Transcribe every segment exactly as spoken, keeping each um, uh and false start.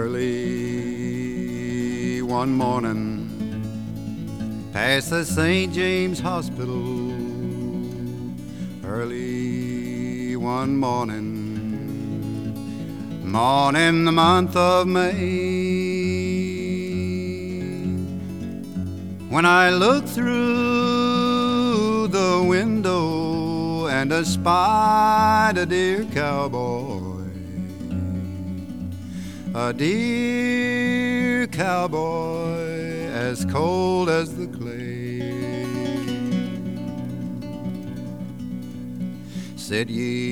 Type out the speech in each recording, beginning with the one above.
Early one morning, past the Saint James Hospital. Early one morning, morning the month of May, when I looked through the window and espied a dear cowboy. A dear cowboy as cold as the clay. Sit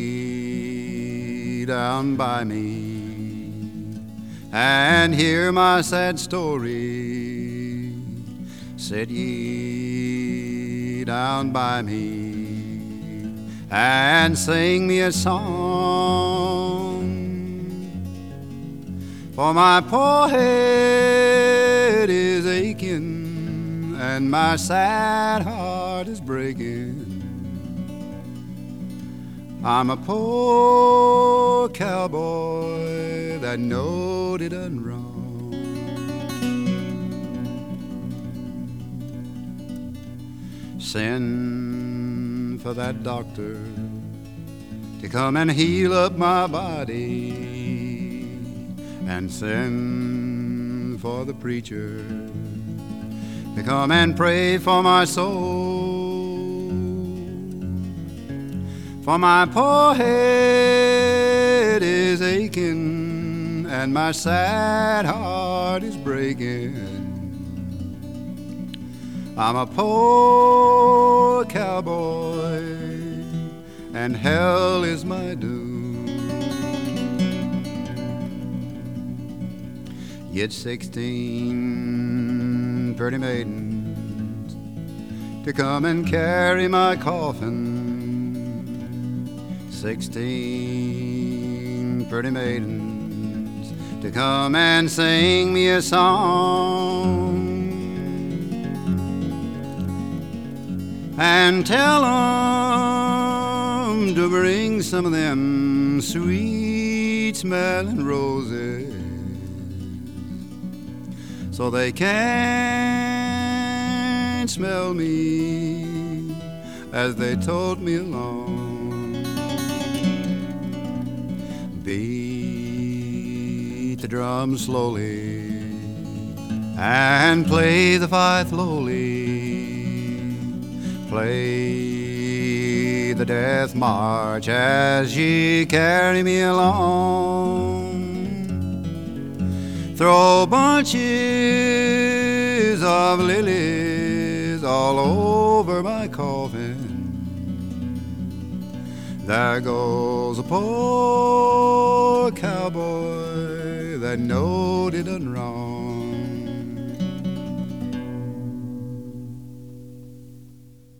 ye down by me and hear my sad story. Sit ye down by me and sing me a song. For my poor head is aching and my sad heart is breaking. I'm a poor cowboy that knowed it done wrong. Send for that doctor to come and heal up my body, and send for the preacher to come and pray for my soul. For my poor head is aching and my sad heart is breaking. I'm a poor cowboy and hell is my doom. Get sixteen pretty maidens to come and carry my coffin. Sixteen pretty maidens to come and sing me a song. And tell 'em to bring some of them sweet smelling roses, so they can't smell me as they told me along. Beat the drum slowly and play the fife lowly. Play the death march as ye carry me along. Throw bunches of lilies all over my coffin. There goes a poor cowboy that knowed it done wrong.